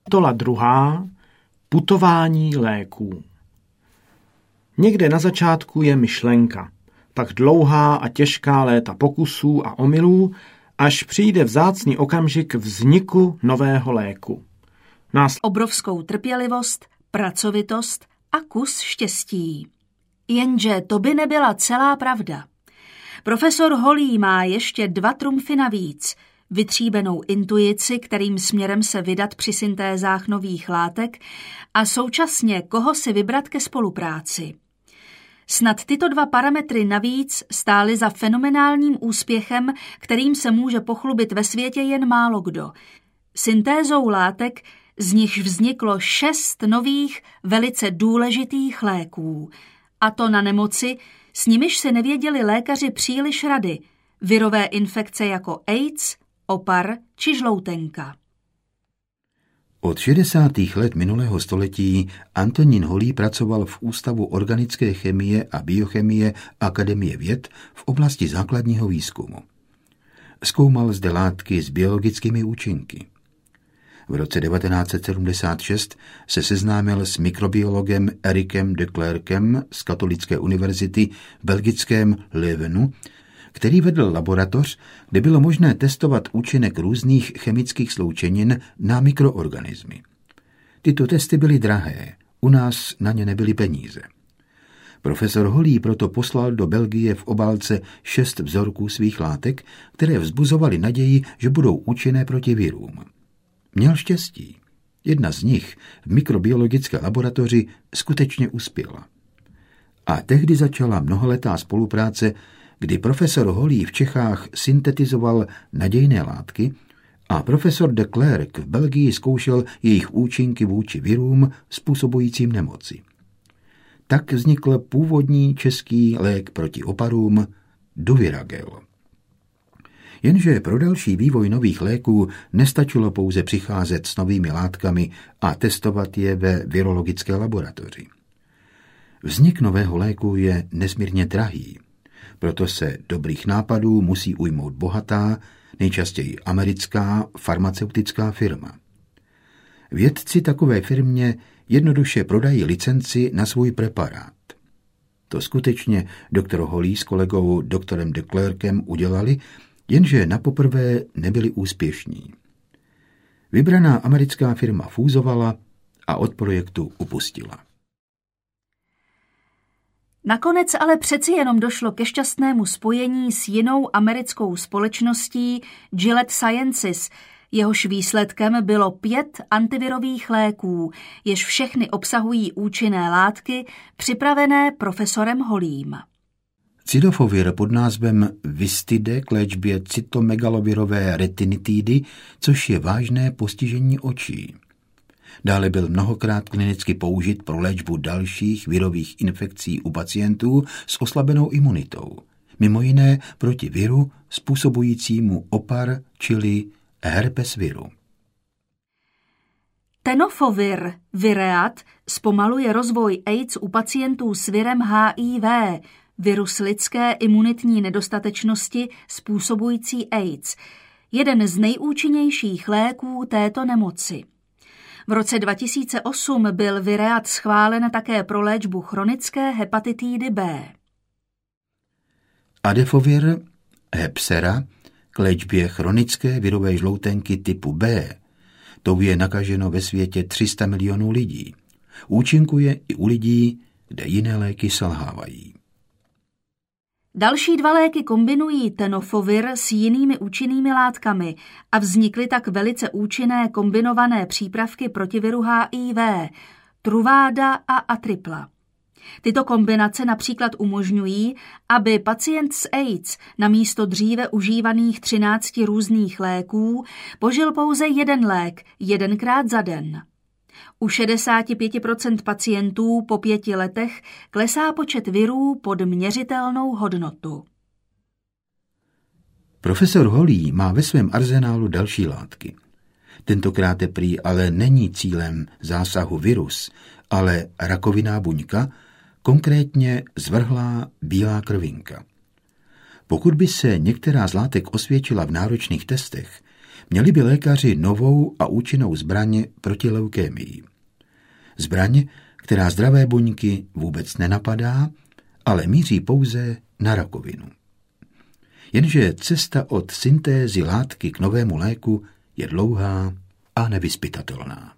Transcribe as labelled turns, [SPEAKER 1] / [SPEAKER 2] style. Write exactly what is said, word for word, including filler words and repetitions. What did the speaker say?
[SPEAKER 1] Kapitola druhá. Putování léků. Někde na začátku je myšlenka, pak dlouhá a těžká léta pokusů a omylů, až přijde vzácný okamžik vzniku nového léku. Nás
[SPEAKER 2] obrovskou trpělivost, pracovitost a kus štěstí. Jenže to by nebyla celá pravda. Profesor Holý má ještě dva trumfy navíc. Vytříbenou intuici, kterým směrem se vydat při syntézách nových látek a současně koho si vybrat ke spolupráci. Snad tyto dva parametry navíc stály za fenomenálním úspěchem, kterým se může pochlubit ve světě jen málo kdo. Syntézou látek, z nichž vzniklo šest nových, velice důležitých léků. A to na nemoci, s nimiž se nevěděli lékaři příliš rady, virové infekce jako AIDS, opar či žloutenka.
[SPEAKER 3] Od šedesátých let minulého století Antonín Holý pracoval v Ústavu organické chemie a biochemie Akademie věd v oblasti základního výzkumu. Zkoumal zde látky s biologickými účinky. V roce devatenáct set sedmdesát šest se seznámil s mikrobiologem Erikem de Clercqem z Katolické univerzity v belgickém Leuvenu, který vedl laboratoř, kde bylo možné testovat účinek různých chemických sloučenin na mikroorganismy. Tyto testy byly drahé, u nás na ně nebyly peníze. Profesor Holý proto poslal do Belgie v obálce šest vzorků svých látek, které vzbuzovaly naději, že budou účinné proti virům. Měl štěstí. Jedna z nich v mikrobiologické laboratoři skutečně uspěla. A tehdy začala mnohaletá spolupráce, kdy profesor Holý v Čechách syntetizoval nadějné látky a profesor de Clercq v Belgii zkoušel jejich účinky vůči virům způsobujícím nemoci. Tak vznikl původní český lék proti oparům Duviragel. Jenže pro další vývoj nových léků nestačilo pouze přicházet s novými látkami a testovat je ve virologické laboratoři. Vznik nového léku je nesmírně drahý. Proto se dobrých nápadů musí ujmout bohatá, nejčastěji americká farmaceutická firma. Vědci takové firmě jednoduše prodají licenci na svůj preparát. To skutečně doktor Holý s kolegou doktorem de Clercqem udělali, jenže napoprvé nebyli úspěšní. Vybraná americká firma fúzovala a od projektu upustila.
[SPEAKER 2] Nakonec ale přeci jenom došlo ke šťastnému spojení s jinou americkou společností Gilead Sciences, jehož výsledkem bylo pět antivirových léků, jež všechny obsahují účinné látky, připravené profesorem Holým.
[SPEAKER 3] Cidofovir pod názvem Vistide k léčbě cytomegalovirové retinitidy, což je vážné postižení očí. Dále byl mnohokrát klinicky použit pro léčbu dalších virových infekcí u pacientů s oslabenou imunitou, mimo jiné proti viru způsobujícímu opar, čili herpes viru.
[SPEAKER 2] Tenofovir vireat zpomaluje rozvoj AIDS u pacientů s virem H I V, virus lidské imunitní nedostatečnosti způsobující AIDS, jeden z nejúčinnějších léků této nemoci. V roce dva tisíce osm byl vireat schválen také pro léčbu chronické hepatitidy B.
[SPEAKER 3] Adefovir Hepsera k léčbě chronické virové žloutenky typu B. Tou je nakaženo ve světě tři sta milionů lidí. Účinkuje i u lidí, kde jiné léky selhávají.
[SPEAKER 2] Další dva léky kombinují tenofovir s jinými účinnými látkami a vznikly tak velice účinné kombinované přípravky proti viru H I V, Truvada a Atripla. Tyto kombinace například umožňují, aby pacient s AIDS namísto dříve užívaných třinácti různých léků požil pouze jeden lék jedenkrát za den. U šedesát pět procent pacientů po pěti letech klesá počet virů pod měřitelnou hodnotu.
[SPEAKER 3] Profesor Holý má ve svém arzenálu další látky. Tentokrát prý ale není cílem zásahu virus, ale rakovinná buňka, konkrétně zvrhlá bílá krvinka. Pokud by se některá z látek osvědčila v náročných testech, Měli by lékaři novou a účinnou zbraň proti leukémii. Zbraň, která zdravé buňky vůbec nenapadá, ale míří pouze na rakovinu. Jenže cesta od syntézy látky k novému léku je dlouhá a nevyzpytatelná.